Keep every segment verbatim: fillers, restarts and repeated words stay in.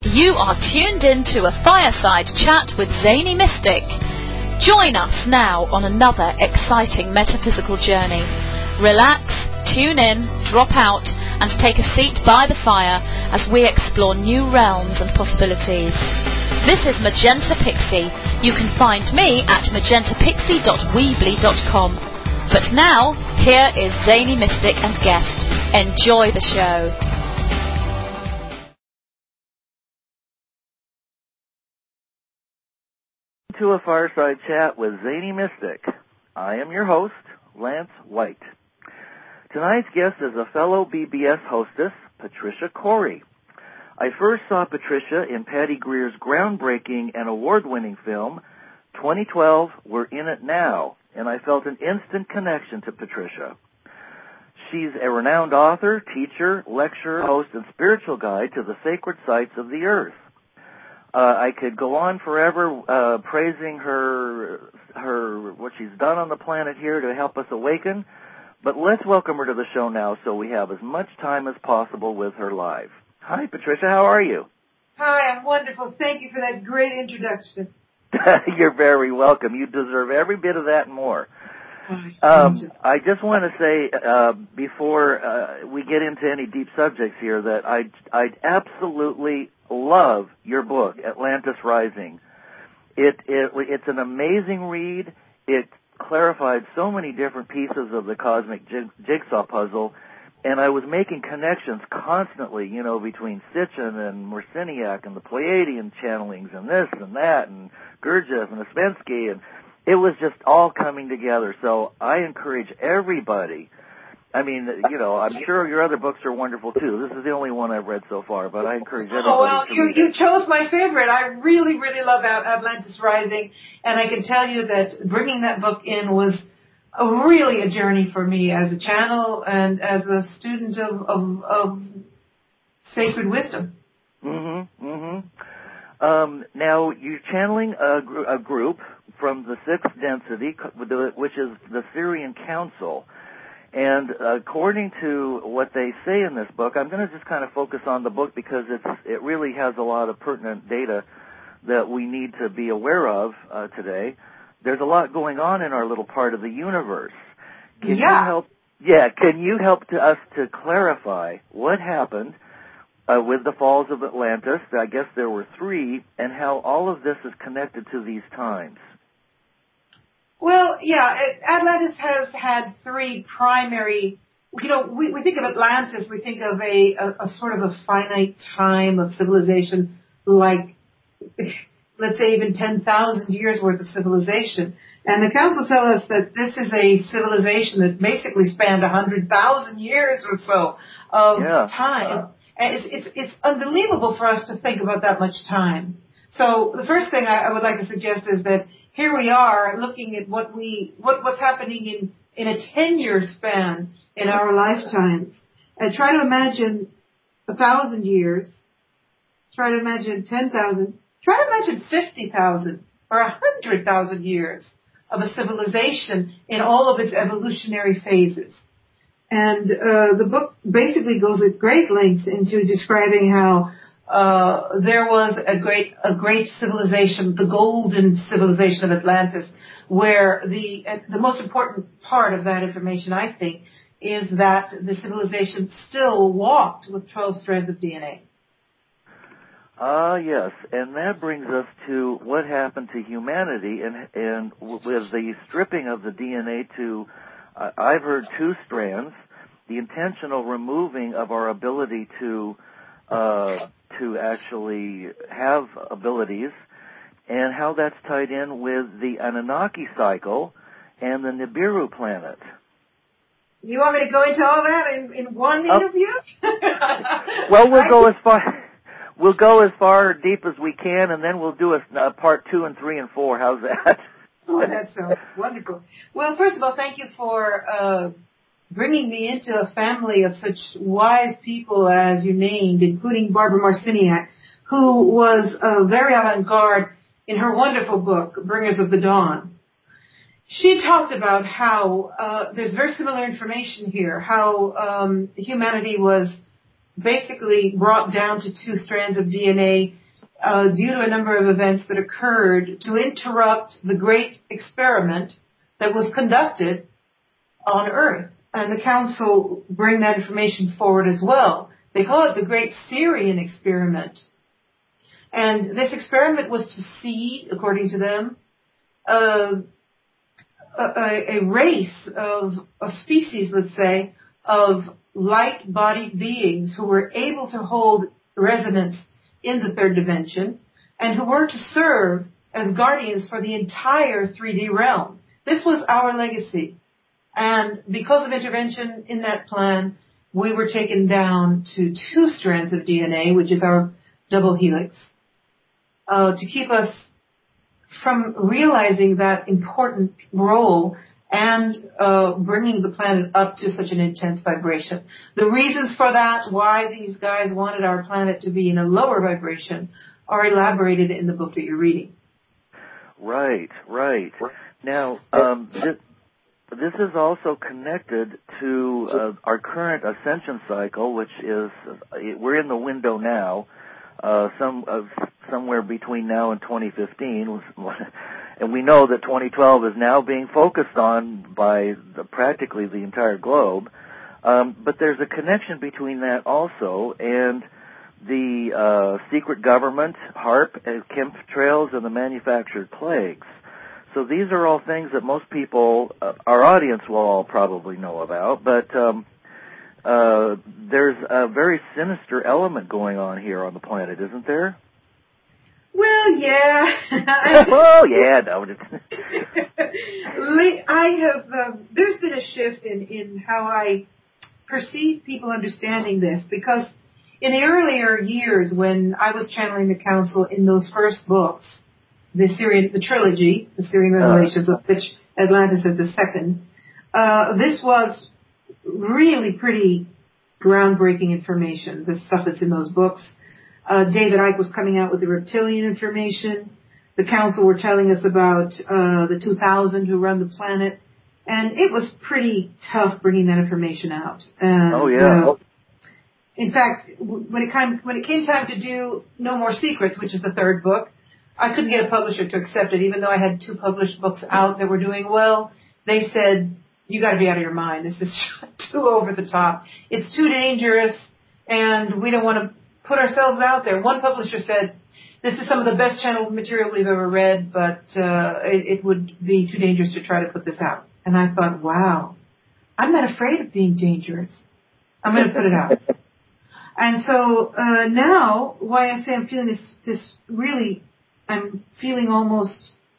You are tuned in to a fireside chat with Zany Mystic. Join us now on another exciting metaphysical journey. Relax, tune in, drop out, and take a seat by the fire as we explore new realms and possibilities. This is Magenta Pixie. You can find me at magenta pixie dot weebly dot com. But now, here is Zany Mystic and guest. Enjoy the show. To a fireside chat with Zany Mystic. I am your host, Lance White. Tonight's guest is a fellow B B S hostess, Patricia Corey. I first saw Patricia in Patty Greer's groundbreaking and award-winning film, twenty twelve, We're In It Now, and I felt an instant connection to Patricia. She's a renowned author, teacher, lecturer, host, and spiritual guide to the sacred sites of the earth. Uh, I could go on forever uh, praising her, her what she's done on the planet here to help us awaken, but let's welcome her to the show now so we have as much time as possible with her live. Hi, Patricia. How are you? Hi, I'm wonderful. Thank you for that great introduction. You're very welcome. You deserve every bit of that and more. Um, I just want to say uh, before uh, we get into any deep subjects here that I I absolutely love your book, Atlantis Rising. It, it it's an amazing read. It clarified so many different pieces of the cosmic jig, jigsaw puzzle, and I was making connections constantly, you know, between Sitchin and Marciniak and the Pleiadian channelings and this and that and Gurdjieff and Ouspensky, and it was just all coming together. So I encourage everybody. I mean, you know, I'm sure your other books are wonderful too. This is the only one I've read so far, but I encourage everybody oh, well, to you, read you it. chose my favorite. I really, really love Atlantis Rising, and I can tell you that bringing that book in was a, really a journey for me as a channel and as a student of, of, of sacred wisdom. Mm-hmm, mm-hmm. Um, now, you're channeling a, gr- a group from the sixth density, which is the Syrian Council. And according to what they say in this book, I'm going to just kind of focus on the book because it's it really has a lot of pertinent data that we need to be aware of uh, today. There's a lot going on in our little part of the universe. Can yeah. you help? Yeah. Can you help to us to clarify what happened uh, with the falls of Atlantis? I guess there were three, and how all of this is connected to these times. Well, yeah, Atlantis has had three primary, you know, we, we think of Atlantis, we think of a, a, a sort of a finite time of civilization, like, let's say even ten thousand years worth of civilization. And the council tell us that this is a civilization that basically spanned one hundred thousand years or so of yeah. time. And it's, it's, it's unbelievable for us to think about that much time. So the first thing I, I would like to suggest is that here we are looking at what we what, what's happening in, in a ten-year span in our lifetimes. And try to imagine a thousand years. Try to imagine ten thousand. Try to imagine fifty thousand or a hundred thousand years of a civilization in all of its evolutionary phases. And uh, the book basically goes at great lengths into describing how Uh, there was a great, a great civilization, the golden civilization of Atlantis, where the, uh, the most important part of that information, I think, is that the civilization still walked with twelve strands of D N A. Ah, uh, yes, and that brings us to what happened to humanity, and and with the stripping of the D N A to, uh, I've heard two strands, the intentional removing of our ability to, uh, to actually have abilities, and how that's tied in with the Anunnaki cycle and the Nibiru planet. You want me to go into all that in, in one oh. interview? Well, we'll go as far we'll go as far deep as we can, and then we'll do a, a part two and three and four. How's that? Oh, that sounds wonderful. Well, first of all, thank you for uh, bringing me into a family of such wise people as you named, including Barbara Marciniak, who was uh, very avant-garde in her wonderful book, Bringers of the Dawn. She talked about how uh, there's very similar information here, how um, humanity was basically brought down to two strands of D N A uh, due to a number of events that occurred to interrupt the great experiment that was conducted on Earth. And the Council bring that information forward as well. They call it the Great Syrian Experiment. And this experiment was to seed, according to them, uh, a, a race of a species, let's say, of light-bodied beings who were able to hold resonance in the third dimension and who were to serve as guardians for the entire three D realm. This was our legacy. And because of intervention in that plan, we were taken down to two strands of D N A, which is our double helix, uh, to keep us from realizing that important role and uh, bringing the planet up to such an intense vibration. The reasons for that, why these guys wanted our planet to be in a lower vibration, are elaborated in the book that you're reading. Right, right. Now, um, this, this is also connected to uh, our current ascension cycle, which is, uh, we're in the window now, uh, some uh, somewhere between now and twenty fifteen. And we know that twenty twelve is now being focused on by the, practically the entire globe. Um, but there's a connection between that also and the uh, secret government, HAARP, uh, chemtrails, and the manufactured plagues. So these are all things that most people, uh, our audience will all probably know about. But um, uh, there's a very sinister element going on here on the planet, isn't there? Well, yeah. oh, yeah, no. I have, uh, there's been a shift in, in how I perceive people understanding this, because in the earlier years when I was channeling the Council in those first books, the Syrian, the trilogy, the Syrian Revelations, of which Atlantis is the second, uh, this was really pretty groundbreaking information, the stuff that's in those books. Uh, David Icke was coming out with the reptilian information. The Council were telling us about uh, the two thousand who run the planet. And it was pretty tough bringing that information out. And, oh, yeah. Uh, in fact, when it, came, when it came time to do No More Secrets, which is the third book, I couldn't get a publisher to accept it, even though I had two published books out that were doing well. They said, you got to be out of your mind. This is too over the top. It's too dangerous, and we don't want to put ourselves out there. One publisher said, this is some of the best channel material we've ever read, but uh, it, it would be too dangerous to try to put this out. And I thought, wow, I'm not afraid of being dangerous. I'm going to put it out. And so uh, now, why I say I'm feeling this, this really, I'm feeling almost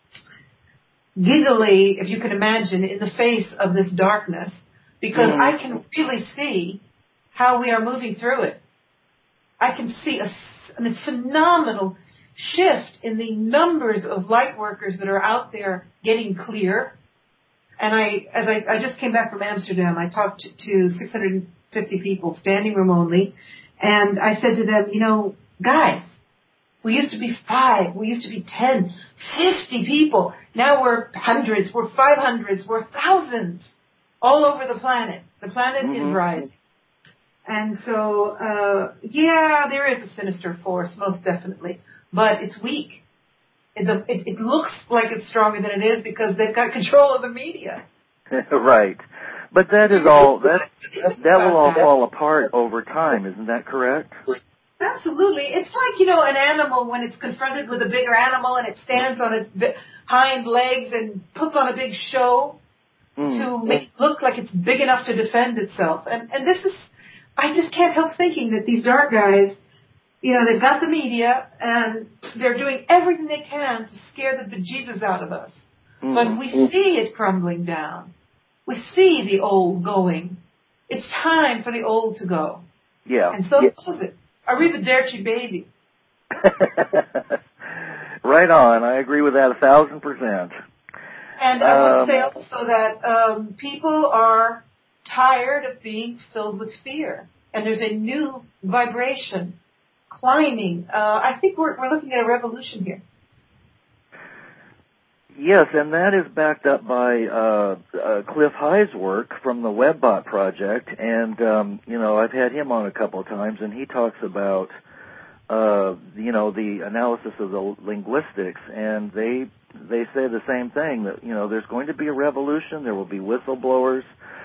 giggly, if you can imagine, in the face of this darkness, because mm. I can really see how we are moving through it. I can see a, a phenomenal shift in the numbers of light workers that are out there getting clear. And I, as I, I just came back from Amsterdam, I talked to, to six hundred fifty people, standing room only, and I said to them, you know, guys, we used to be five, we used to be ten, fifty people. Now we're hundreds, we're five hundreds, we're thousands all over the planet. The planet mm-hmm. is rising. And so, uh, yeah, there is a sinister force, most definitely, but it's weak. It, it, it looks like it's stronger than it is because they've got control of the media. Right. But that is all, that, that will all fall apart over time, isn't that correct? Absolutely. It's like, you know, an animal when it's confronted with a bigger animal and it stands on its hind legs and puts on a big show mm. to make it look like it's big enough to defend itself. And, and this is, I just can't help thinking that these dark guys, you know, they've got the media and they're doing everything they can to scare the bejesus out of us. Mm. But we see it crumbling down. We see the old going. It's time for the old to go. Yeah. And so yeah. does it. Arrivederci, baby. Right on. I agree with that a thousand percent. And I um, want to say also that um, people are tired of being filled with fear. And there's a new vibration climbing. Uh, I think we're, we're looking at a revolution here. Yes, and that is backed up by uh, uh, Cliff High's work from the WebBot project, and um, you know I've had him on a couple of times, and he talks about uh, you know the analysis of the linguistics, and they they say the same thing, that you know there's going to be a revolution, there will be whistleblowers,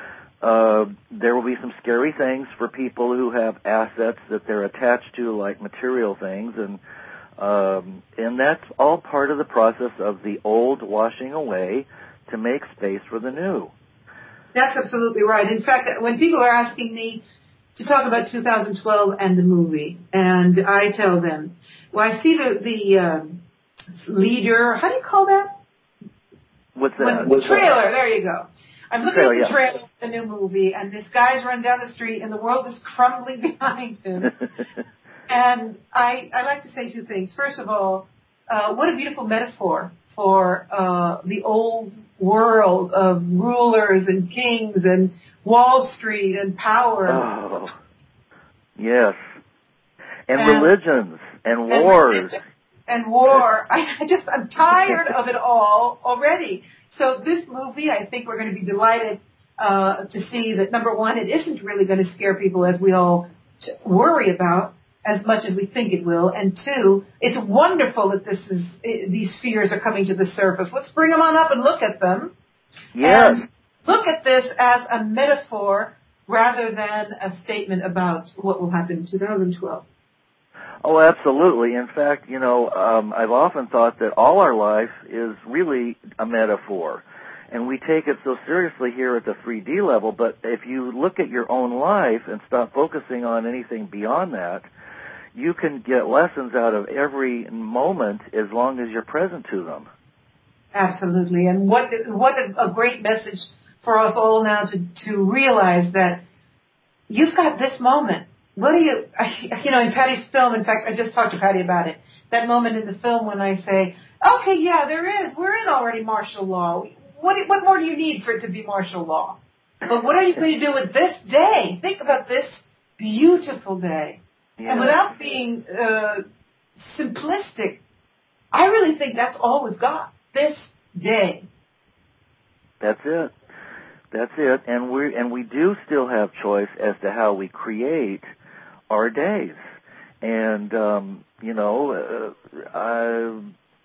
uh, there will be some scary things for people who have assets that they're attached to, like material things, and Um, and that's all part of the process of the old washing away to make space for the new. That's absolutely right. In fact, when people are asking me to talk about two thousand twelve and the movie, and I tell them, well, I see the, the uh, leader, how do you call that? What's that? When, What's trailer, that? there you go. I'm looking trailer, at the yeah. trailer of the new movie, and this guy's run down the street, and the world is crumbling behind him. And I, I like to say two things. First of all, uh, what a beautiful metaphor for uh, the old world of rulers and kings and Wall Street and power. Oh, yes. And, and religions and, and wars. Religion and war. I, I just, I'm tired of it all already. So this movie, I think we're going to be delighted uh, to see that, number one, it isn't really going to scare people as we all t- worry about, as much as we think it will, and two, it's wonderful that this is it, these fears are coming to the surface. Let's bring them on up and look at them. Yes. And look at this as a metaphor rather than a statement about what will happen in two thousand twelve. Oh, absolutely. In fact, you know, um, I've often thought that all our life is really a metaphor. And we take it so seriously here at the three D level, but if you look at your own life and stop focusing on anything beyond that, you can get lessons out of every moment as long as you're present to them. Absolutely. And what what a, a great message for us all now to, to realize that you've got this moment. What do you, you know, in Patty's film, in fact, I just talked to Patty about it, that moment in the film when I say, okay, yeah, there is, we're in already martial law. What, what more do you need for it to be martial law? But what are you going to do with this day? Think about this beautiful day. Yeah. And without being uh, simplistic, I really think that's all we've got, this day. That's it. That's it. And we and we do still have choice as to how we create our days. And, um, you know, uh, I,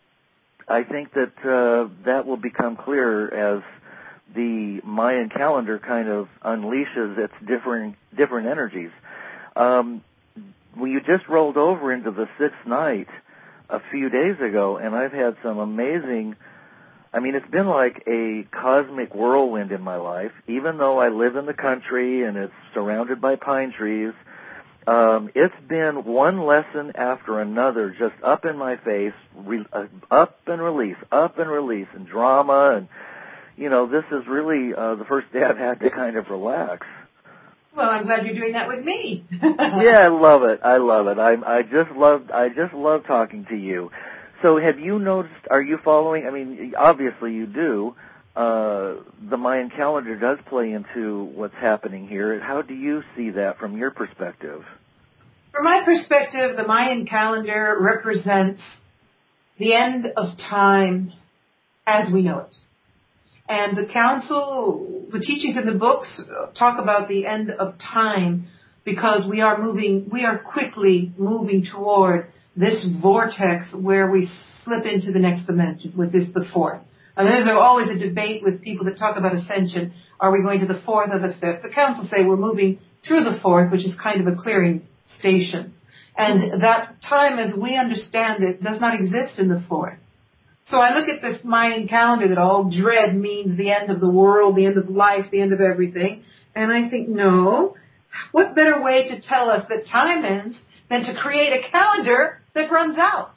I think that uh, that will become clearer as the Mayan calendar kind of unleashes its different, different energies. Um, well, you just rolled over into the sixth night a few days ago, and I've had some amazing, I mean, it's been like a cosmic whirlwind in my life. Even though I live in the country and it's surrounded by pine trees, um, it's been one lesson after another just up in my face, re- uh, up and release, up and release, and drama. And, you know, this is really uh, the first day I've had to kind of relax. Well, I'm glad you're doing that with me. Yeah, I love it. I love it. I I just love I just love talking to you. So have you noticed, are you following, I mean, obviously you do, uh, the Mayan calendar does play into what's happening here. How do you see that from your perspective? From my perspective, the Mayan calendar represents the end of time as we know it. And the council, the teachings in the books talk about the end of time because we are moving, we are quickly moving toward this vortex where we slip into the next dimension, with this the fourth. And there's always a debate with people that talk about ascension. Are we going to the fourth or the fifth? The council say we're moving through the fourth, which is kind of a clearing station. And that time, as we understand it, does not exist in the fourth. So I look at this Mayan calendar that all dread means the end of the world, the end of life, the end of everything. And I think, no, what better way to tell us that time ends than to create a calendar that runs out?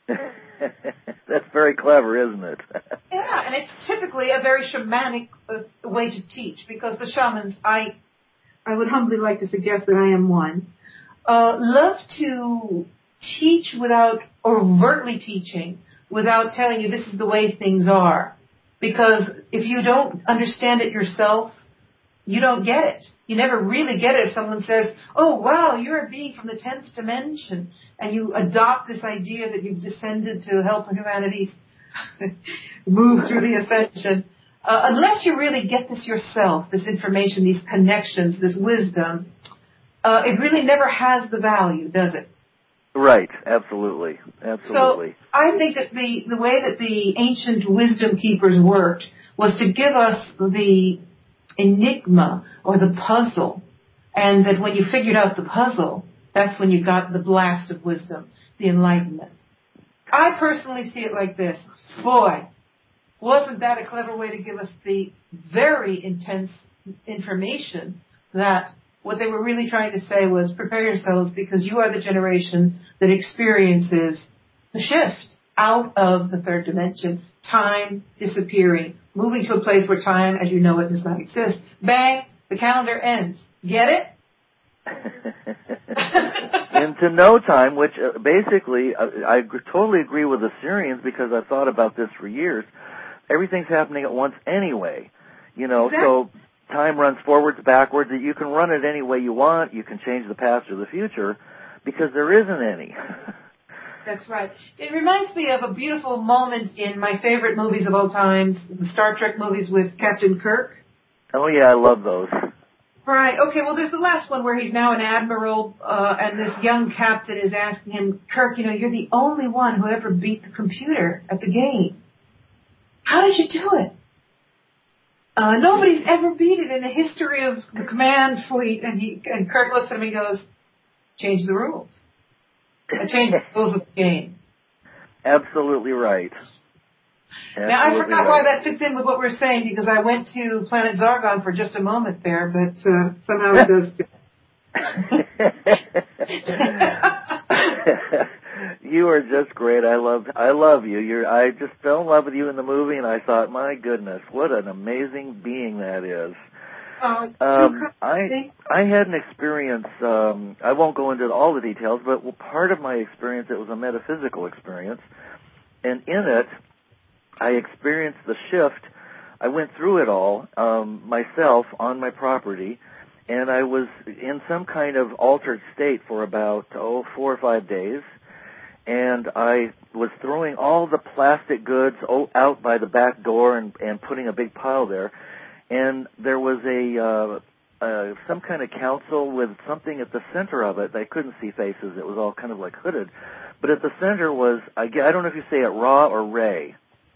That's very clever, isn't it? Yeah, and it's typically a very shamanic uh, way to teach, because the shamans, I I would humbly like to suggest that I am one, uh, love to teach without overtly teaching, without telling you this is the way things are. Because if you don't understand it yourself, you don't get it. You never really get it if someone says, oh, wow, you're a being from the tenth dimension, and you adopt this idea that you've descended to help humanity move through the ascension. Uh, unless you really get this yourself, this information, these connections, this wisdom, uh, it really never has the value, does it? Right, absolutely, absolutely. So I think that the, the way that the ancient wisdom keepers worked was to give us the enigma or the puzzle, and that when you figured out the puzzle, that's when you got the blast of wisdom, the enlightenment. I personally see it like this. Boy, wasn't that a clever way to give us the very intense information that what they were really trying to say was prepare yourselves because you are the generation that experiences the shift out of the third dimension, time disappearing, moving to a place where time as you know it does not exist. Bang, the calendar ends. Get it? Into no time, which uh, basically, uh, I g- totally agree with the Syrians because I've thought about this for years. Everything's happening at once anyway, you know, exactly. So time runs forwards, backwards. You can run it any way you want. You can change the past or the future because there isn't any. That's right. It reminds me of a beautiful moment in my favorite movies of all times, the Star Trek movies with Captain Kirk. Oh, yeah, I love those. Right. Okay, well, there's the last one where he's now an admiral, uh, and this young captain is asking him, Kirk, you know, you're the only one who ever beat the computer at the game. How did you do it? Uh, nobody's ever beat it in the history of the command fleet. And he and Kirk looks at him and goes, change the rules. I changed the rules of the game. Absolutely right. Absolutely now, I forgot right. why that fits in with what we're saying because I went to Planet Zargon for just a moment there, but uh, somehow it does fit. You are just great. I love, I love you. You're, I just fell in love with you in the movie, and I thought, my goodness, what an amazing being that is. Uh, um, I I had an experience. Um, I won't go into all the details, but well, part of my experience, it was a metaphysical experience, and in it, I experienced the shift. I went through it all um, myself on my property. And I was in some kind of altered state for about, oh, four or five days. And I was throwing all the plastic goods out by the back door and, and putting a big pile there. And there was a uh, uh, some kind of council with something at the center of it. I couldn't see faces. It was all kind of like hooded. But at the center was, I, I don't know if you say it Ra or Ray.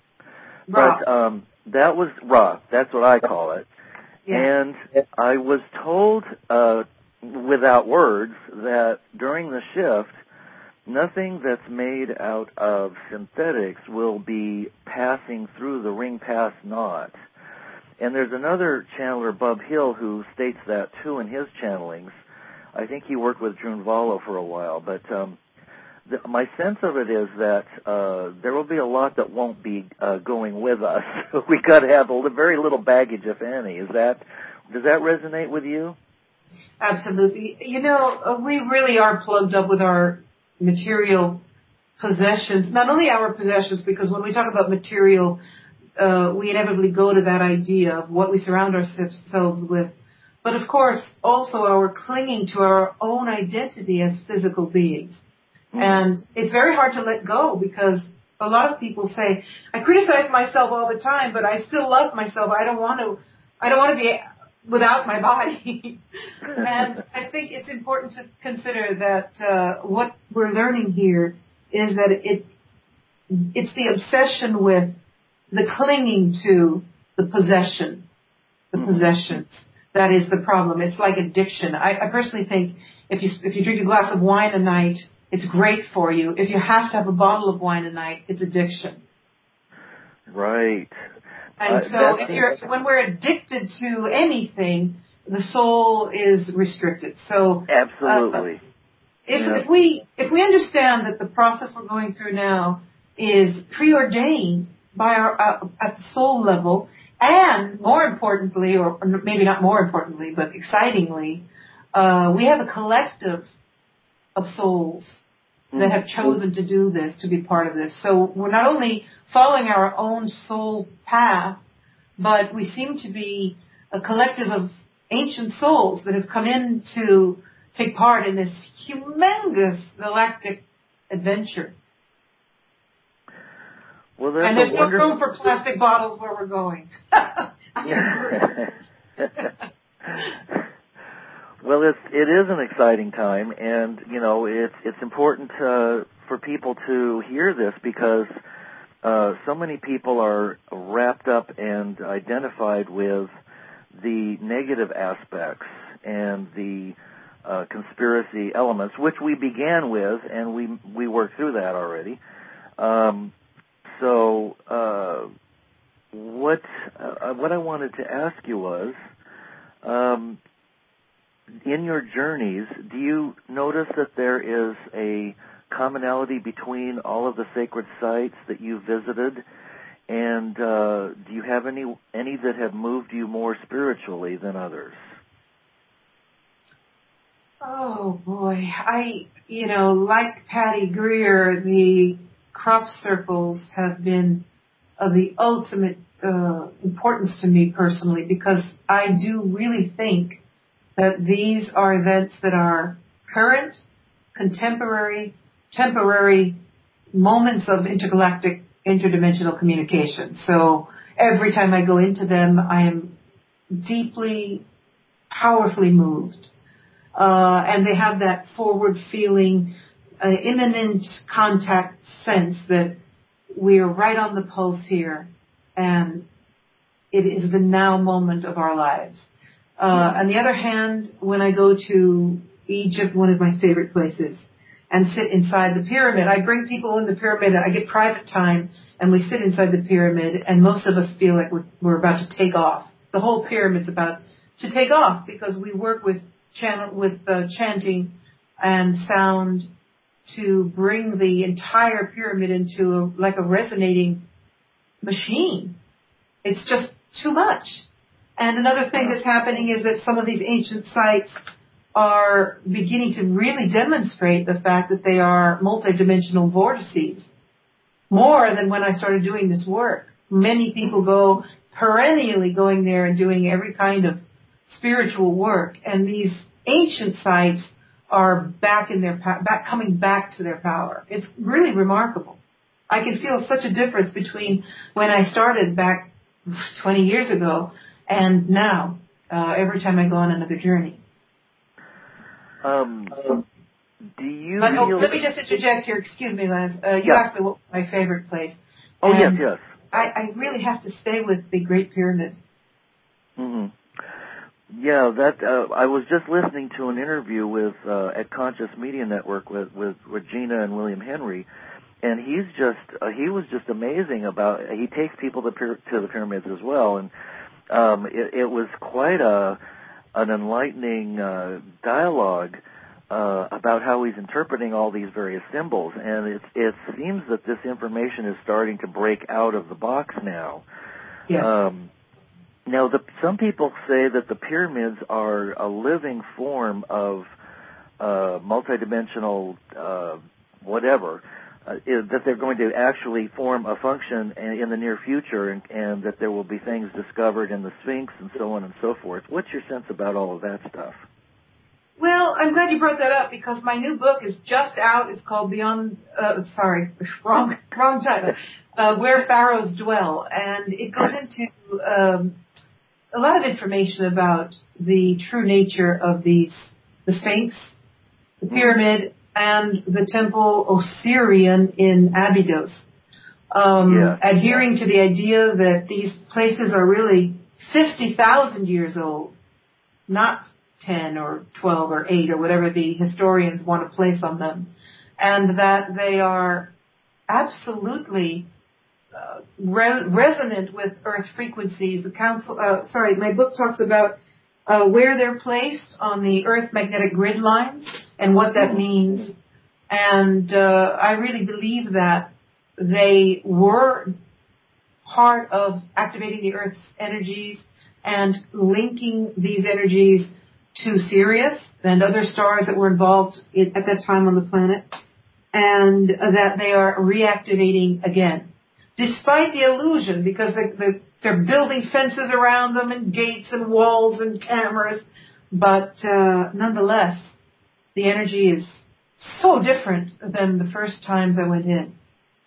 Ra. But um, that was Ra. That's what I call it. Yeah. And I was told uh, without words that during the shift, nothing that's made out of synthetics will be passing through the ring pass knot. And there's another channeler, Bub Hill, who states that too in his channelings. I think he worked with June Valo for a while, but um, the, my sense of it is that uh, there will be a lot that won't be uh, going with us. We got to have a very little baggage, if any. Is that does that resonate with you? Absolutely. You know, uh, we really are plugged up with our material possessions. Not only our possessions, because when we talk about material, uh, we inevitably go to that idea of what we surround ourselves with. But of course, also our clinging to our own identity as physical beings. And it's very hard to let go because a lot of people say, I criticize myself all the time, but I still love myself. I don't want to, I don't want to be without my body. And I think it's important to consider that uh, what we're learning here is that it, it's the obsession with the clinging to the possession, the mm-hmm. possessions. That is the problem. It's like addiction. I, I personally think if you if you drink a glass of wine a night, it's great for you. If you have to have a bottle of wine a night, it's addiction. Right. And uh, so if you're, when we're addicted to anything, the soul is restricted. So absolutely. Uh, if, yeah. if we if we understand that the process we're going through now is preordained by our uh, at the soul level, and more importantly, or maybe not more importantly, but excitingly, uh, we have a collective of souls that have chosen to do this, to be part of this. So we're not only following our own soul path, but we seem to be a collective of ancient souls that have come in to take part in this humongous galactic adventure. Well, there's and there's no wonder- room for plastic bottles where we're going. Well, it's it is an exciting time, and you know it's it's important to, for people to hear this because uh, so many people are wrapped up and identified with the negative aspects and the uh, conspiracy elements, which we began with, and we we worked through that already. Um, so, uh, what uh, what I wanted to ask you was. Um, In your journeys, do you notice that there is a commonality between all of the sacred sites that you visited? And uh, do you have any any that have moved you more spiritually than others? Oh boy, I you know like Patty Greer, the crop circles have been of the ultimate uh, importance to me personally because I do really think that these are events that are current, contemporary, temporary moments of intergalactic, interdimensional communication. So every time I go into them, I am deeply, powerfully moved. Uh, and they have that forward feeling, uh, imminent contact sense that we are right on the pulse here, and it is the now moment of our lives. Uh, on the other hand, when I go to Egypt, one of my favorite places, and sit inside the pyramid, I bring people in the pyramid, I get private time, and we sit inside the pyramid, and most of us feel like we're, we're about to take off. The whole pyramid's about to take off because we work with channel, with uh, chanting and sound to bring the entire pyramid into a, like a resonating machine. It's just too much. And another thing that's happening is that some of these ancient sites are beginning to really demonstrate the fact that they are multidimensional vortices, more than when I started doing this work. Many people go perennially going there and doing every kind of spiritual work, and these ancient sites are back in their back, coming back to their power. It's really remarkable. I can feel such a difference between when I started back twenty years ago and now, uh, every time I go on another journey. Um, do you but, oh, feel... Let me just interject here. Excuse me, Lance. Uh, you yeah. asked me what was my favorite place. Oh, and yes, yes. I, I really have to stay with the Great Pyramid. Mm-hmm. Yeah, that uh, I was just listening to an interview with uh, at Conscious Media Network with, with Regina and William Henry, and he's just uh, he was just amazing about. He takes people to, py- to the pyramids as well, and um, it, it was quite a an enlightening uh, dialogue uh, about how he's interpreting all these various symbols, and it it seems that this information is starting to break out of the box now. Yes. Um, Now, the, some people say that the pyramids are a living form of uh, multidimensional uh, whatever, uh, is, that they're going to actually form a function in, in the near future, and, and that there will be things discovered in the Sphinx and so on and so forth. What's your sense about all of that stuff? Well, I'm glad you brought that up because my new book is just out. It's called Beyond, uh, sorry, wrong, wrong title, uh, Where Pharaohs Dwell. And it goes into um, a lot of information about the true nature of these, the Sphinx, the pyramid, and the temple Osirian in Abydos. Um, yeah. Adhering to the idea that these places are really fifty thousand years old, not ten or twelve or eight or whatever the historians want to place on them, and that they are absolutely uh, re- resonant with Earth frequencies. The council, uh, sorry, my book talks about uh, where they're placed on the Earth magnetic grid lines and what that means. And uh, I really believe that they were part of activating the Earth's energies and linking these energies to Sirius and other stars that were involved in, at that time on the planet, and that they are reactivating again, despite the illusion, because they, they, they're building fences around them and gates and walls and cameras, but uh, nonetheless, the energy is so different than the first times I went in.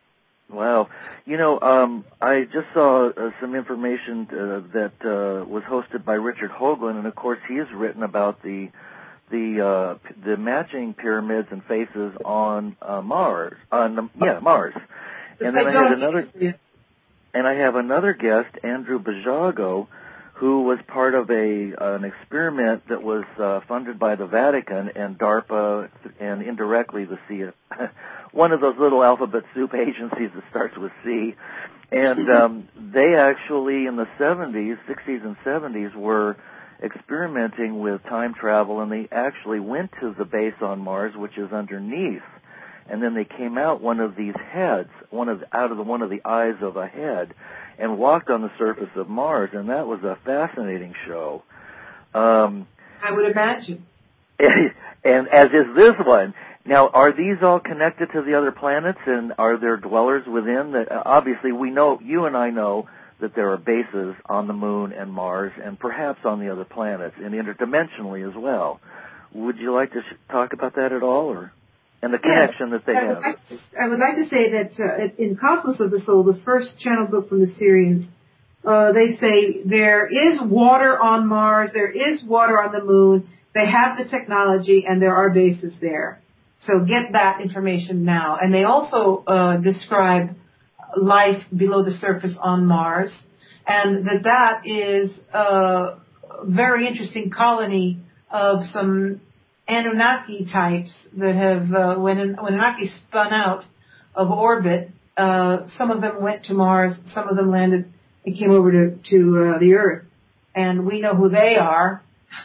Wow. You know, um, I just saw uh, some information uh, that uh, was hosted by Richard Hoagland, and of course he has written about the the uh, the matching pyramids and faces on uh, Mars. On the, yeah, Mars. And then I had another, and I have another guest, Andrew Basiago, who was part of a an experiment that was uh, funded by the Vatican and DARPA and indirectly the C. One of those little alphabet soup agencies that starts with C. And um, they actually, in the seventies, sixties and seventies, were experimenting with time travel, and they actually went to the base on Mars, which is underneath. And then they came out one of these heads, one of out of the, one of the eyes of a head, and walked on the surface of Mars, and that was a fascinating show. Um, I would imagine. And as is this one. Now, are these all connected to the other planets, and are there dwellers within? That uh, obviously, we know, you and I know, that there are bases on the Moon and Mars, and perhaps on the other planets, and interdimensionally as well. Would you like to sh- talk about that at all, or and the connection yes, that they I have? Would like to, I would like to say that uh, in Cosmos of the Soul, the first channel book from the Syrians, uh, they say there is water on Mars, there is water on the Moon, they have the technology, and there are bases there. So get that information now. And they also uh, describe life below the surface on Mars, and that that is a very interesting colony of some Anunnaki types that have, uh, when, when Anunnaki spun out of orbit, uh, some of them went to Mars, some of them landed and came over to, to uh, the Earth. And we know who they are.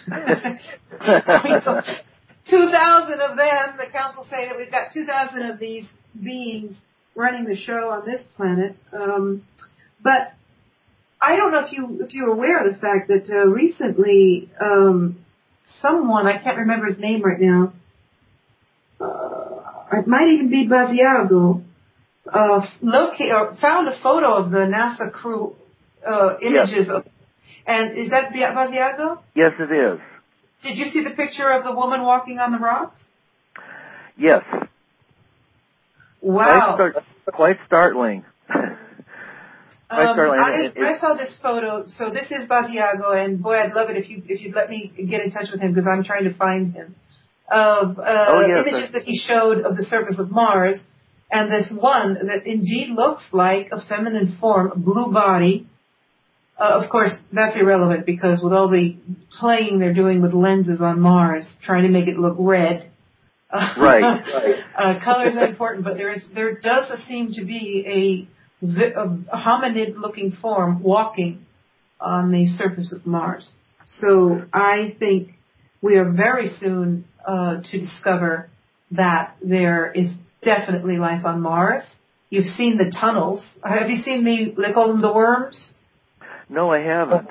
two thousand of them. The council say that we've got two thousand of these beings running the show on this planet. Um, but I don't know if you if you're aware of the fact that uh, recently um, someone, I can't remember his name right now, uh, it might even be Basiago, uh, locate, or found a photo of the NASA crew uh, images. Yes. Of, and is that Basiago? Yes, it is. Did you see the picture of the woman walking on the rocks? Yes. Wow. Quite, start, quite startling. quite um, startling. I, it, it, I saw this photo. So this is Basiago, and boy, I'd love it if you if you'd let me get in touch with him because I'm trying to find him. Of uh, oh, yes, images that he showed of the surface of Mars, and this one that indeed looks like a feminine form, blue body. Uh, of course, that's irrelevant because with all the playing they're doing with lenses on Mars, trying to make it look red, uh, right? uh, color is important, but there is there does seem to be a, a hominid-looking form walking on the surface of Mars. So I think we are very soon uh, to discover that there is definitely life on Mars. You've seen the tunnels. Have you seen the, they call them the worms? No, I haven't.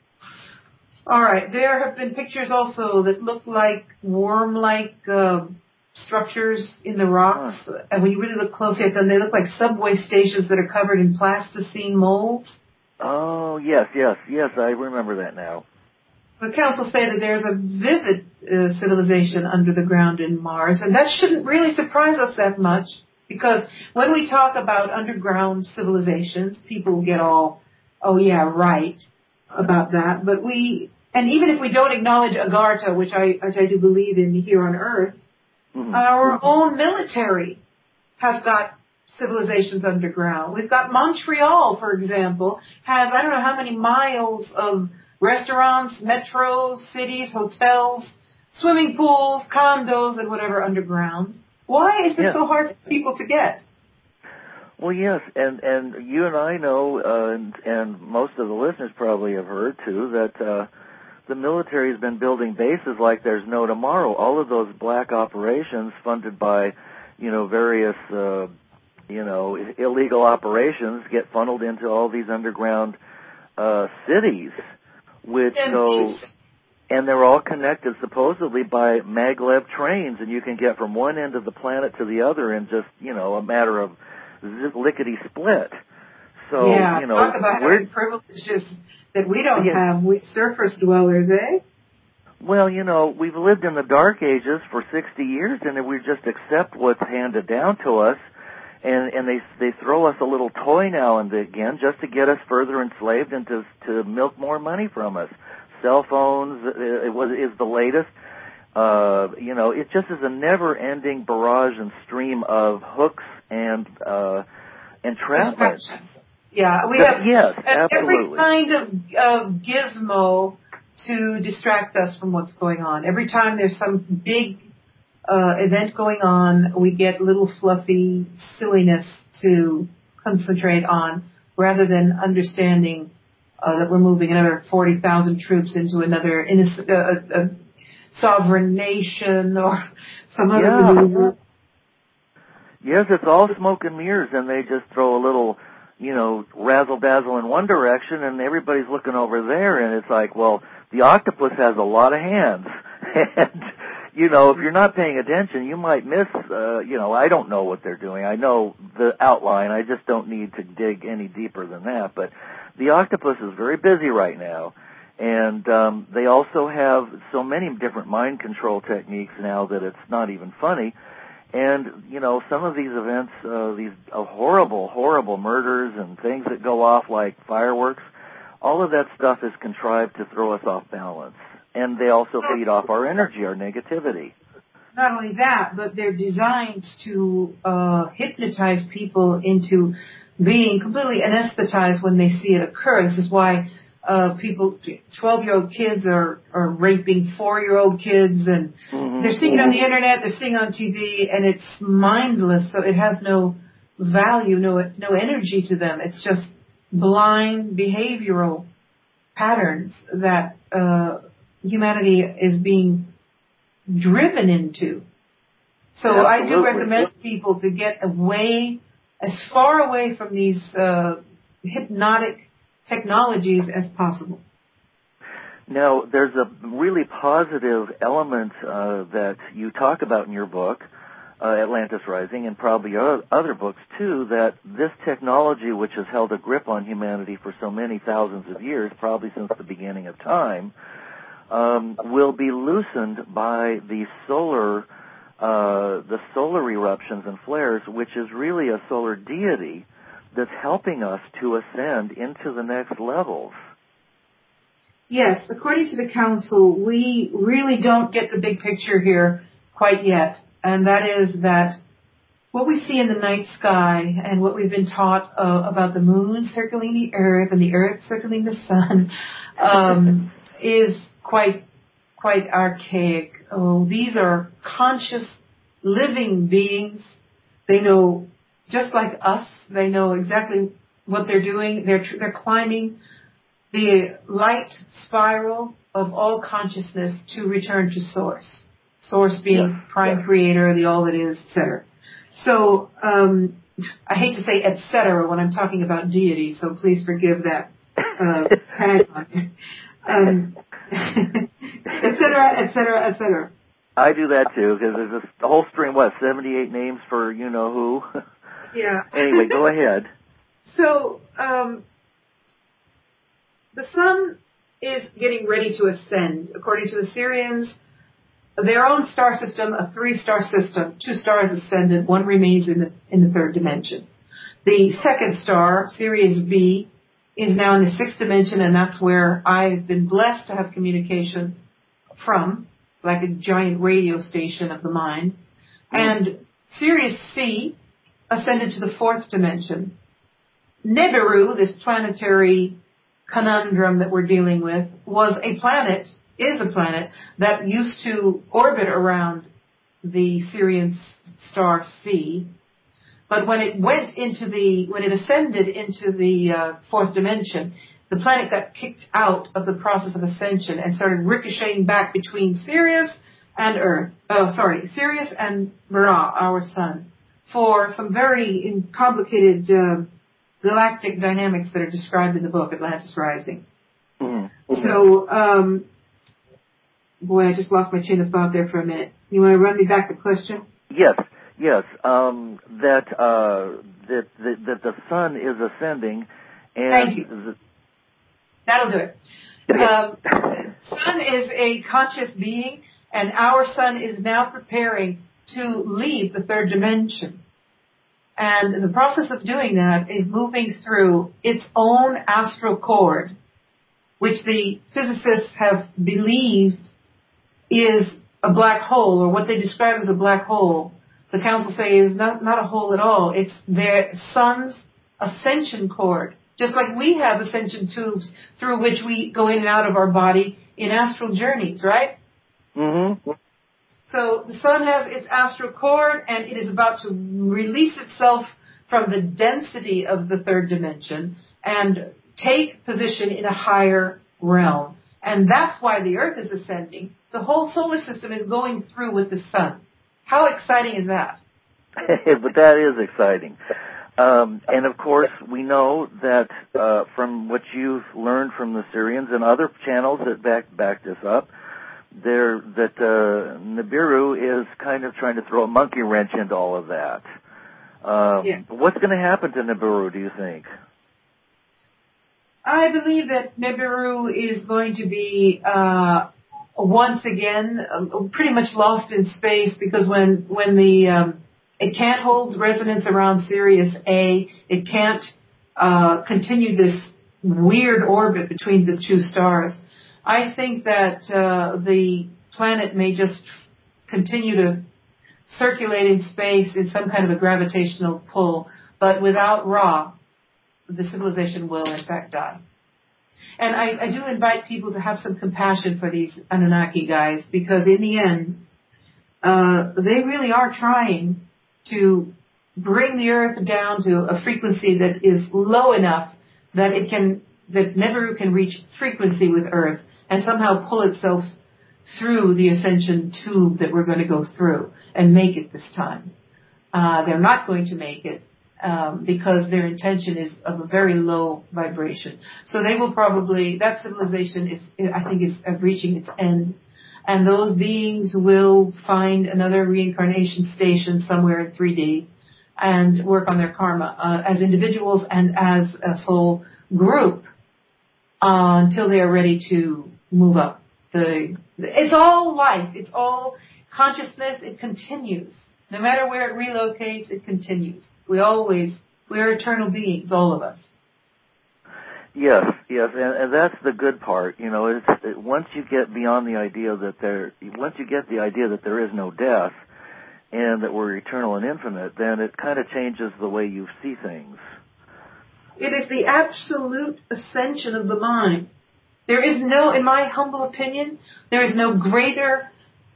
All right. There have been pictures also that look like worm-like uh, structures in the rocks. Huh. And when you really look closely at them, they look like subway stations that are covered in plasticine molds. Oh, yes, yes, yes. I remember that now. The council say that there's a vivid uh, civilization under the ground in Mars, and that shouldn't really surprise us that much because when we talk about underground civilizations, people get all, oh yeah, right about that. But we, and even if we don't acknowledge Agartha, which I, which I do believe in here on Earth, mm-hmm. our own military has got civilizations underground. We've got Montreal, for example, has I don't know how many miles of restaurants, metros, cities, hotels, swimming pools, condos, and whatever underground. Why is this yes. so hard for people to get? Well, yes, and, and you and I know, uh, and, and most of the listeners probably have heard, too, that uh, the military has been building bases like there's no tomorrow. All of those black operations funded by, you know, various, uh, you know, illegal operations get funneled into all these underground uh, cities, which go, and they're all connected supposedly by maglev trains, and you can get from one end of the planet to the other in just, you know, a matter of lickety split. So, yeah, you know, talk about having privileges that we don't yeah. have. We surface dwellers, eh? Well, you know, we've lived in the dark ages for sixty years, and we just accept what's handed down to us. and and they they throw us a little toy now and again just to get us further enslaved and to to milk more money from us. Cell phones it was is the latest. Uh, you know, it just is a never-ending barrage and stream of hooks and uh, entrapment. Yeah, we have yes, every absolutely. kind of, of gizmo to distract us from what's going on. Every time there's some big uh, event going on, we get little fluffy silliness to concentrate on rather than understanding uh, that we're moving another forty thousand troops into another innocent, uh, uh, sovereign nation or some other yeah. maneuver. Yes, it's all smoke and mirrors, and they just throw a little, you know, razzle-dazzle in one direction, and everybody's looking over there, and it's like, well, the octopus has a lot of hands, and, you know, if you're not paying attention, you might miss, uh, you know, I don't know what they're doing. I know the outline. I just don't need to dig any deeper than that, but the octopus is very busy right now, and um, they also have so many different mind control techniques now that it's not even funny. And, you know, some of these events, uh, these uh, horrible, horrible murders and things that go off like fireworks, all of that stuff is contrived to throw us off balance. And they also feed off our energy, our negativity. Not only that, but they're designed to uh, hypnotize people into being completely anesthetized when they see it occur. This is why uh, people, twelve-year-old kids are, are raping four-year-old kids, and mm-hmm. they're seeing it on the internet, they're seeing it on T V, and it's mindless, so it has no value, no no energy to them. It's just blind behavioral patterns that uh, humanity is being driven into. So Absolutely. I do recommend people to get away, as far away from these uh, hypnotic technologies as possible. Now, there's a really positive element uh, that you talk about in your book, uh, Atlantis Rising, and probably other books too, that this technology, which has held a grip on humanity for so many thousands of years, probably since the beginning of time, um, will be loosened by the solar, uh, the solar eruptions and flares, which is really a solar deity that's helping us to ascend into the next levels. Yes, according to the Council, we really don't get the big picture here quite yet, and that is that what we see in the night sky and what we've been taught uh, about the moon circling the Earth and the Earth circling the sun um, is quite quite archaic. Oh, these are conscious, living beings. They know, just like us, they know exactly what they're doing. They're they're climbing the light spiral of all consciousness to return to source. Source being yeah, prime yeah. creator, the all that is, et cetera. So um, I hate to say et cetera when I'm talking about deity, so please forgive that uh, tag on it. Um, et cetera, et cetera, et cetera. I do that too, because there's a whole string, what, seventy-eight names for you know who? Yeah. Anyway, go ahead. So, um, the sun is getting ready to ascend. According to the Sirians, their own star system, a three-star system, two stars ascended, one remains in the, in the third dimension. The second star, Sirius B, is now in the sixth dimension, and that's where I've been blessed to have communication from, like a giant radio station of the mind. And Sirius C ascended to the fourth dimension. Nibiru, this planetary conundrum that we're dealing with, was a planet, is a planet, that used to orbit around the Sirian star C. But when it went into the, when it ascended into the uh, fourth dimension, the planet got kicked out of the process of ascension and started ricocheting back between Sirius and Earth. Oh, sorry, Sirius and Ra, our sun, for some very complicated uh, galactic dynamics that are described in the book, Atlantis Rising. Mm-hmm. So, um, boy, I just lost my chain of thought there for a minute. You want to run me back the question? Yes, yes. Um, that, uh, that, that that the sun is ascending, and Thank you. The, That'll do it. Okay. Um, sun is a conscious being, and our sun is now preparing to leave the third dimension. And the process of doing that is moving through its own astral cord, which the physicists have believed is a black hole, or what they describe as a black hole. The council say is not, not a hole at all. It's their sun's ascension cord. Just like we have ascension tubes through which we go in and out of our body in astral journeys, right? Mm-hmm. So the sun has its astral cord, and it is about to release itself from the density of the third dimension and take position in a higher realm. And that's why the Earth is ascending. The whole solar system is going through with the sun. How exciting is that? But that is exciting. Um, and of course, we know that uh, from what you've learned from the Syrians and other channels that back back this up, there that uh, Nibiru is kind of trying to throw a monkey wrench into all of that. Um, yeah. What's going to happen to Nibiru, do you think? I believe that Nibiru is going to be uh, once again uh, pretty much lost in space, because when when the um, it can't hold resonance around Sirius A, it can't uh, continue this weird orbit between the two stars. I think that uh, the planet may just continue to circulate in space in some kind of a gravitational pull, but without Ra, the civilization will in fact die. And I, I do invite people to have some compassion for these Anunnaki guys, because in the end, uh, they really are trying to bring the Earth down to a frequency that is low enough that it can, that Nibiru can reach frequency with Earth and somehow pull itself through the ascension tube that we're going to go through and make it this time. Uh, they're not going to make it um, because their intention is of a very low vibration. So they will probably, that civilization is, I think, is reaching its end. And those beings will find another reincarnation station somewhere in three D and work on their karma uh, as individuals and as a soul group uh, until they are ready to move up. The, it's all life. It's all consciousness. It continues. No matter where it relocates, it continues. We always, we are eternal beings, all of us. Yes, yes, and, and that's the good part. You know, it's, it, once you get beyond the idea that there, once you get the idea that there is no death and that we're eternal and infinite, then it kind of changes the way you see things. It is the absolute ascension of the mind. There is no, in my humble opinion, there is no greater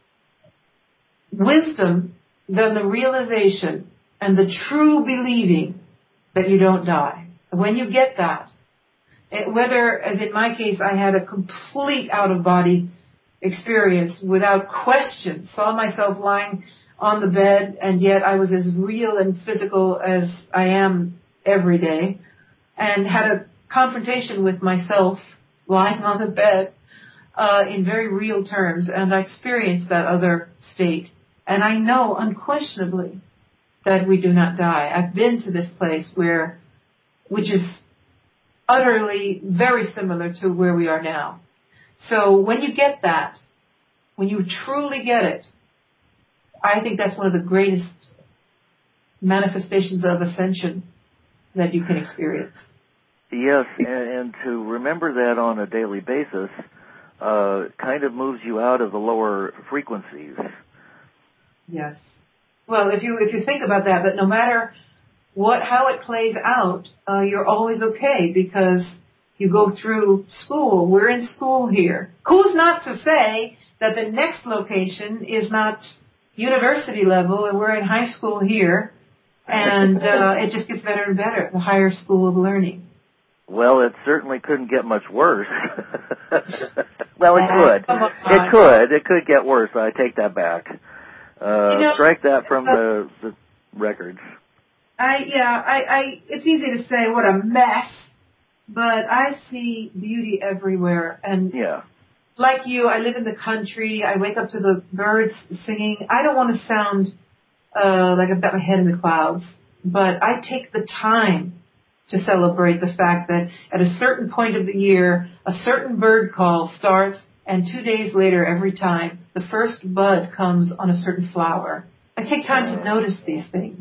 wisdom than the realization and the true believing that you don't die. When you get that, it, whether, as in my case, I had a complete out-of-body experience without question, saw myself lying on the bed, and yet I was as real and physical as I am every day, and had a confrontation with myself lying on the bed uh, in very real terms, and I experienced that other state. And I know unquestionably that we do not die. I've been to this place where, which is utterly very similar to where we are now. So when you get that, when you truly get it, I think that's one of the greatest manifestations of ascension that you can experience. Yes, and, and to remember that on a daily basis uh, kind of moves you out of the lower frequencies. Yes. Well, if you if you think about that, that no matter what how it plays out, uh, you're always okay because you go through school. We're in school here. Who's not to say that the next location is not university level and we're in high school here, and uh, it just gets better and better, the higher school of learning. Well, it certainly couldn't get much worse. Well, it could. It could. It could get worse. I take that back. Uh, you know, strike that from uh, the, the records. I yeah. I, I. It's easy to say what a mess, but I see beauty everywhere. And yeah. Like you, I live in the country. I wake up to the birds singing. I don't want to sound uh, like I've got my head in the clouds, but I take the time to celebrate the fact that at a certain point of the year, a certain bird call starts, and two days later, every time, the first bud comes on a certain flower. I take time to notice these things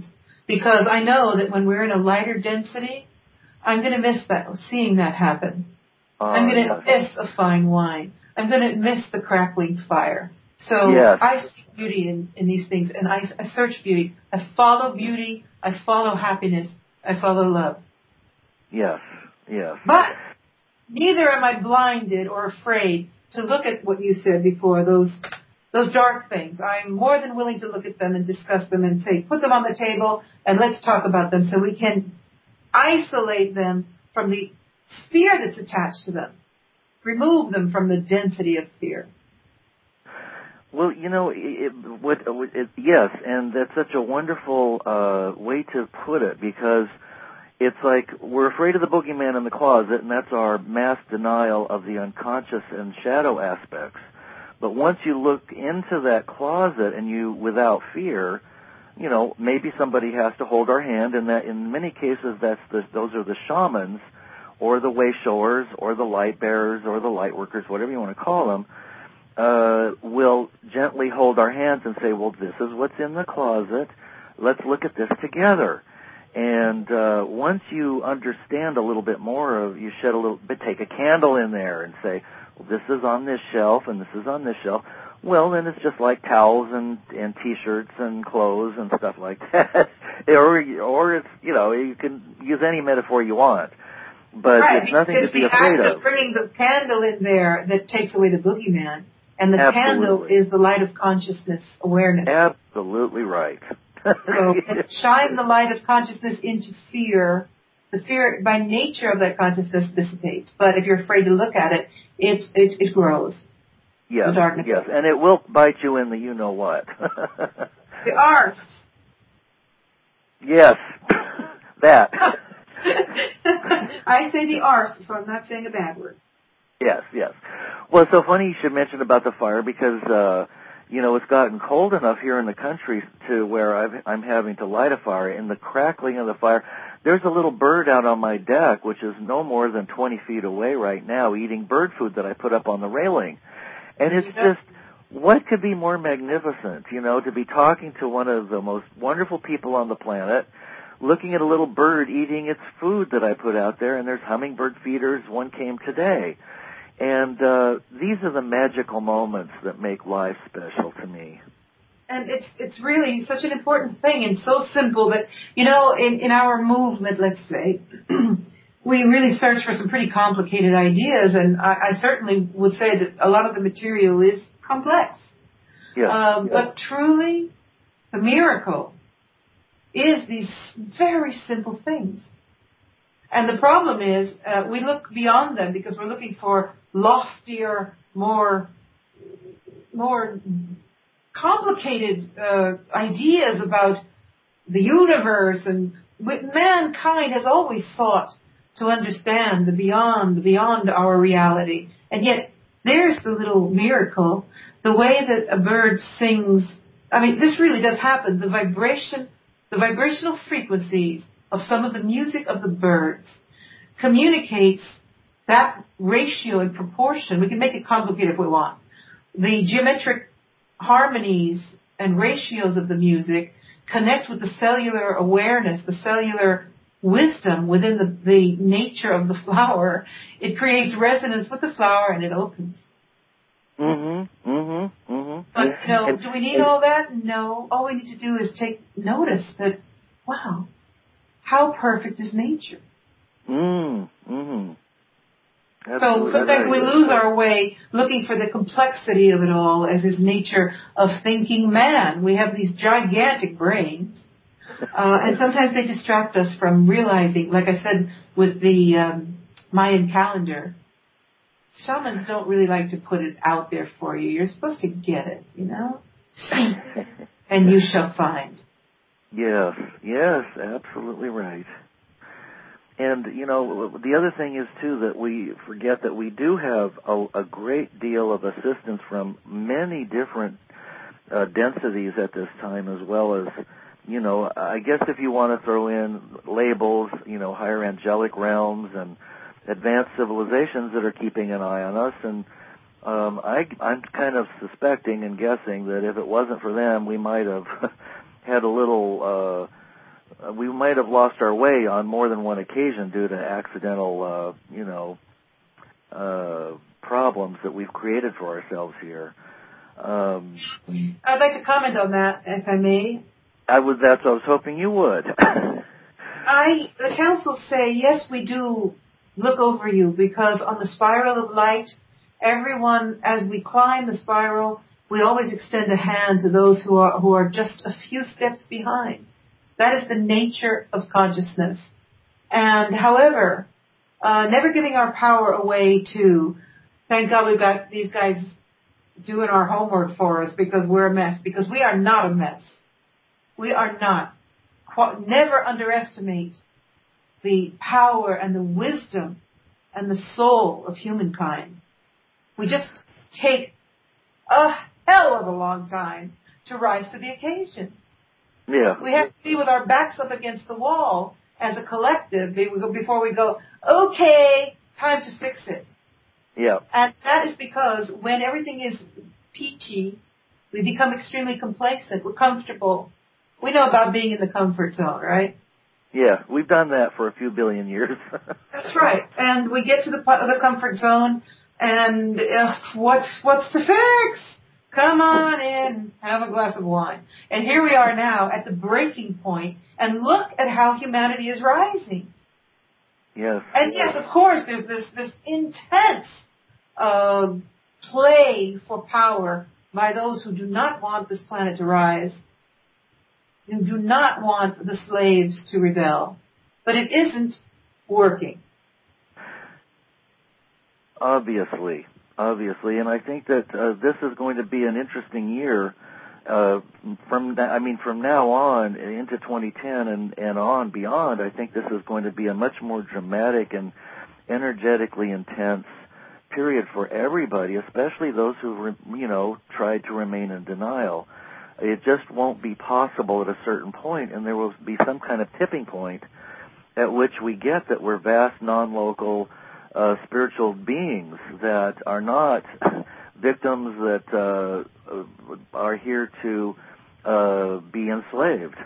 because I know that when we're in a lighter density, I'm going to miss that, seeing that happen. Uh, I'm going to yes. miss a fine wine. I'm going to miss the crackling fire. So yes. I see beauty in, in these things, and I, I search beauty. I follow beauty. I follow happiness. I follow love. Yes, yes. But neither am I blinded or afraid to look at what you said before, those those dark things. I'm more than willing to look at them and discuss them and say, put them on the table and let's talk about them so we can isolate them from the fear that's attached to them. Remove them from the density of fear. Well, you know, it, what, it, yes, and that's such a wonderful uh, way to put it, because it's like we're afraid of the boogeyman in the closet, and that's our mass denial of the unconscious and shadow aspects. But once you look into that closet and you, without fear, you know, maybe somebody has to hold our hand, and that in many cases that's the, those are the shamans or the way showers or the light bearers or the light workers, whatever you want to call them, uh, will gently hold our hands and say, well, this is what's in the closet. Let's look at this together. And uh, once you understand a little bit more, of, you shed a little bit, take a candle in there and say, well, this is on this shelf and this is on this shelf. Well, then it's just like towels and, and T-shirts and clothes and stuff like that. or, or it's, you know, you can use any metaphor you want. But right, it's nothing it's to be the afraid act of. Bringing the candle in there that takes away the boogeyman, and the Absolutely. candle is the light of consciousness awareness. Absolutely right. So shine the light of consciousness into fear. The fear, by nature of that consciousness, dissipates. But if you're afraid to look at it, it's, it, it grows. Yes, the darkness. yes, and it will bite you in the you-know-what. The arse. Yes, that. I say the arse, so I'm not saying a bad word. Yes, yes. Well, it's so funny you should mention about the fire, because, uh, you know, it's gotten cold enough here in the country to where I've, I'm having to light a fire. In the crackling of the fire, there's a little bird out on my deck, which is no more than twenty feet away right now, eating bird food that I put up on the railing. And it's just, what could be more magnificent, you know, to be talking to one of the most wonderful people on the planet, looking at a little bird eating its food that I put out there, and there's hummingbird feeders. One came today. And uh, these are the magical moments that make life special to me. And it's it's really such an important thing and so simple that, you know, in, in our movement, let's say, we really search for some pretty complicated ideas, and I, I certainly would say that a lot of the material is complex. Yeah, um, yeah. But truly, the miracle is these very simple things. And the problem is uh, we look beyond them because we're looking for loftier, more, more complicated uh, ideas about the universe. And mankind has always sought to understand the beyond, the beyond our reality. And yet, there's the little miracle, the way that a bird sings. I mean, this really does happen. The vibration, the vibrational frequencies of some of the music of the birds communicates that ratio and proportion. We can make it complicated if we want. The geometric harmonies and ratios of the music connect with the cellular awareness, the cellular wisdom within the, the nature of the flower. It creates resonance with the flower and it opens. Mm-hmm, mm-hmm, mm-hmm. But, you know, do we need all that? No. All we need to do is take notice that, wow, how perfect is nature? Mm, mm-hmm. So sometimes we lose our way looking for the complexity of it all, as is nature of thinking man. We have these gigantic brains, uh, and sometimes they distract us from realizing, like I said with the um, Mayan calendar, shamans don't really like to put it out there for you. You're supposed to get it, you know? Seek, and you shall find. Yes, yes, absolutely right. And, you know, the other thing is, too, that we forget that we do have a, a great deal of assistance from many different uh, densities at this time, as well as, you know, I guess if you want to throw in labels, you know, higher angelic realms and advanced civilizations that are keeping an eye on us. And um, I, I'm kind of suspecting and guessing that if it wasn't for them, we might have had a little... Uh, uh, we might have lost our way on more than one occasion due to accidental, uh, you know, uh, problems that we've created for ourselves here. Um, I'd like to comment on that, if I may. I would. That's what I was hoping you would. I, the councils say, yes, we do look over you, because on the spiral of light, everyone, as we climb the spiral, we always extend a hand to those who are who are just a few steps behind. That is the nature of consciousness. And however, uh, never giving our power away to, thank God we've got these guys doing our homework for us because we're a mess, because we are not a mess. We are not. Never underestimate the power and the wisdom and the soul of humankind. We just take a hell of a long time to rise to the occasion. Yeah. We have to be with our backs up against the wall as a collective before we go, okay, time to fix it. Yeah. And that is because when everything is peachy, we become extremely complacent. We're comfortable. We know about being in the comfort zone, right? Yeah, we've done that for a few billion years. That's right. And we get to the the comfort zone, and uh, what's what's to fix? Come on in, have a glass of wine. And here we are now at the breaking point, and look at how humanity is rising. Yes. And yes, of course, there's this this intense uh, play for power by those who do not want this planet to rise, who do not want the slaves to rebel. But it isn't working. Obviously. Obviously. And I think that uh, this is going to be an interesting year uh, from, I mean, from now on into twenty ten and, and on beyond. I think this is going to be a much more dramatic and energetically intense period for everybody, especially those who, you know, tried to remain in denial. It just won't be possible at a certain point, and there will be some kind of tipping point at which we get that we're vast, non-local uh, spiritual beings that are not victims that uh, are here to uh, be enslaved.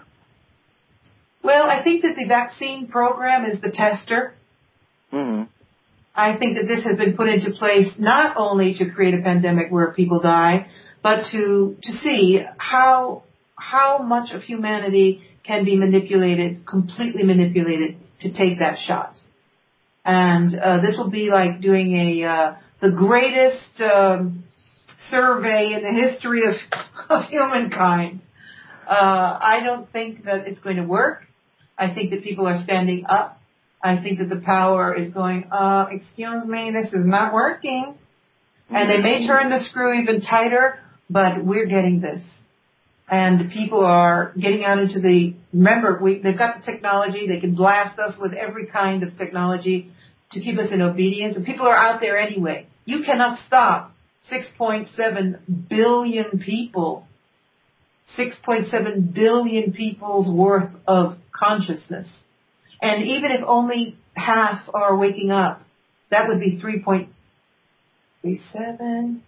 Well, I think that the vaccine program is the tester. Mm-hmm. I think that this has been put into place not only to create a pandemic where people die, but to to see how how much of humanity can be manipulated, completely manipulated, to take that shot. And uh, this will be like doing a uh, the greatest um, survey in the history of, of humankind. Uh, I don't think that it's going to work. I think that people are standing up. I think that the power is going, uh, excuse me, this is not working. And they may turn the screw even tighter, but we're getting this. And people are getting out into the, remember, we, they've got the technology. They can blast us with every kind of technology to keep us in obedience. And people are out there anyway. You cannot stop six point seven billion people, six point seven billion people's worth of consciousness. And even if only half are waking up, that would be three point three seven,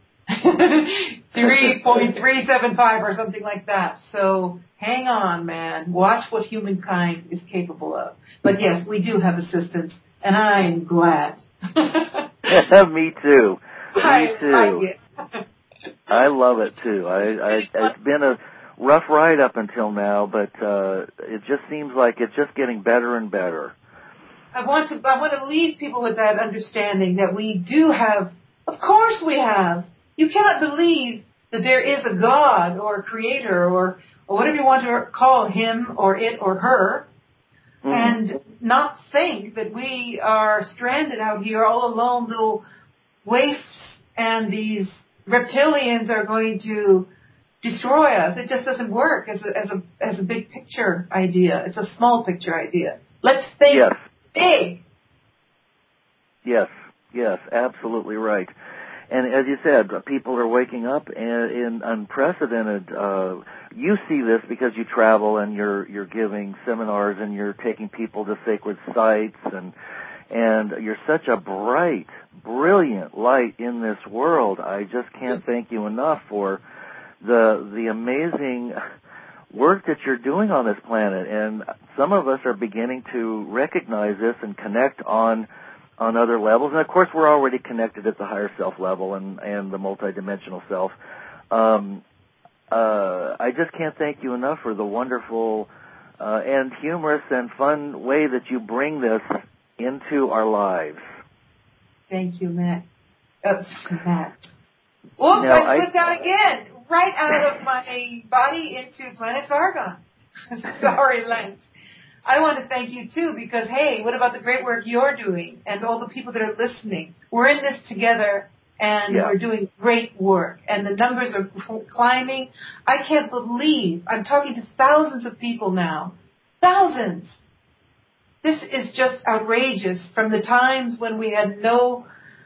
three point three seven five or something like that. So hang on, man. Watch what humankind is capable of. But yes, we do have assistance, and I am glad. Me too. I Me too. like it. I love it too. I, I, it's been a rough ride up until now, but uh, it just seems like it's just getting better and better. I want to I want to leave people with that understanding that we do have, of course we have. You cannot believe that there is a God or a creator or, or whatever you want to call him or it or her, mm-hmm. and not think that we are stranded out here all alone, little waifs, and these reptilians are going to destroy us. It just doesn't work as a as a as a big picture idea. It's a small picture idea. Let's think yes. big. Yes, yes, absolutely right. And as you said, people are waking up in, in unprecedented. Uh, you see this because you travel and you're you're giving seminars and you're taking people to sacred sites, and and you're such a bright, brilliant light in this world. I just can't thank you enough for the the amazing work that you're doing on this planet. And some of us are beginning to recognize this and connect on on other levels. And, of course, we're already connected at the higher self level and, and the multidimensional self. Um, uh, I just can't thank you enough for the wonderful uh, and humorous and fun way that you bring this into our lives. Thank you, Matt. Oh, Matt. Whoops, Now, I slipped I, out again. Right out of my body into Planet Zargon. Sorry, Lance. I want to thank you, too, because, hey, what about the great work you're doing and all the people that are listening? We're in this together, and yeah. we're doing great work, and the numbers are climbing. I can't believe I'm talking to thousands of people now. Thousands. This is just outrageous. From the times when we had no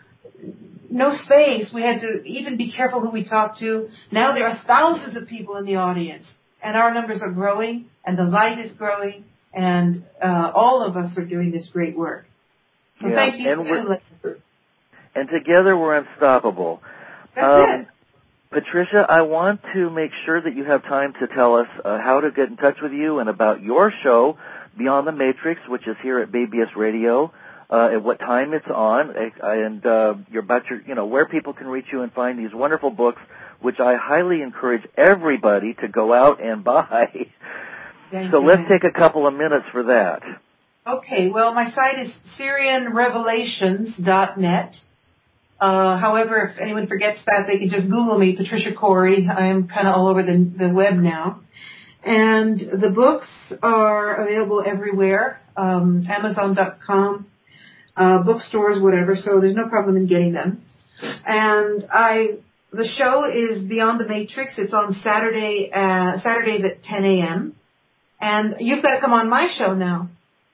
no space, we had to even be careful who we talk to. Now there are thousands of people in the audience, and our numbers are growing, and the light is growing, and uh, all of us are doing this great work. So yeah. thank you, and too, Lester. And together we're unstoppable. That's um, it. Patricia, I want to make sure that you have time to tell us uh, how to get in touch with you and about your show, Beyond the Matrix, which is here at B B S Radio, uh, at what time it's on, and uh, you're about your, you know, where people can reach you and find these wonderful books, which I highly encourage everybody to go out and buy. Thank so you, let's man. take a couple of minutes for that. Okay, well, my site is Syrian Revelations dot net. Uh, however, if anyone forgets that, they can just Google me, Patricia Corey. I am kind of all over the, the web now. And the books are available everywhere, um, Amazon dot com, uh, bookstores, whatever, so there's no problem in getting them. And I, the show is Beyond the Matrix. It's on Saturday, uh, Saturdays at ten a.m. And you've got to come on my show now.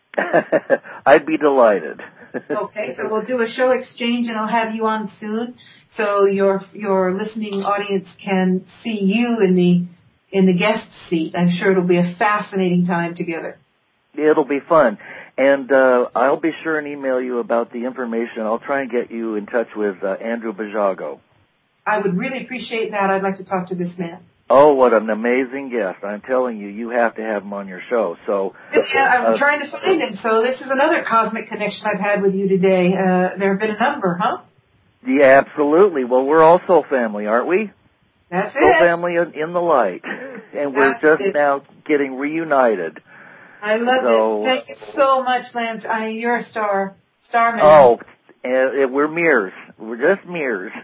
I'd be delighted. Okay, so we'll do a show exchange, and I'll have you on soon, so your your listening audience can see you in the in the guest seat. I'm sure it'll be a fascinating time together. It'll be fun, and uh, I'll be sure and email you about the information. I'll try and get you in touch with uh, Andrew Basiago. I would really appreciate that. I'd like to talk to this man. Oh, what an amazing guest. I'm telling you, you have to have him on your show. So, Yeah, I'm uh, trying to find him, so this is another cosmic connection I've had with you today. Uh, there have been a number, huh? Yeah, absolutely. Well, we're all soul family, aren't we? That's Soul it. family in, in the light. And we're That's just it. now getting reunited. I love so, it. Thank you so much, Lance. I, you're a star. Star man. Oh, and we're mirrors. We're just mirrors.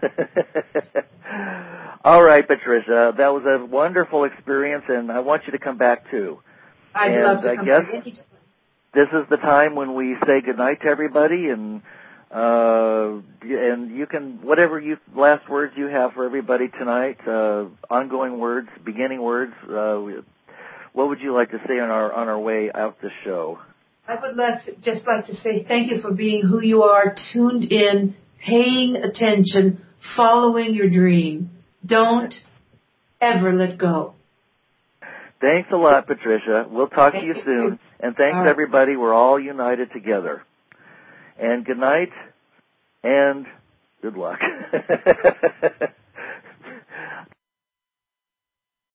All right, Patricia. That was a wonderful experience, and I want you to come back, too. I'd and love to I come guess back anytime. This is the time when we say goodnight to everybody, and uh, and you can, whatever you last words you have for everybody tonight, uh, ongoing words, beginning words, uh, what would you like to say on our on our way out the show? I would like to, just like to say thank you for being who you are, tuned in, paying attention, following your dream. Don't ever let go. Thanks a lot, Patricia. We'll talk Thank to you you soon. too. And thanks, All right. everybody. We're all united together. And good night and good luck.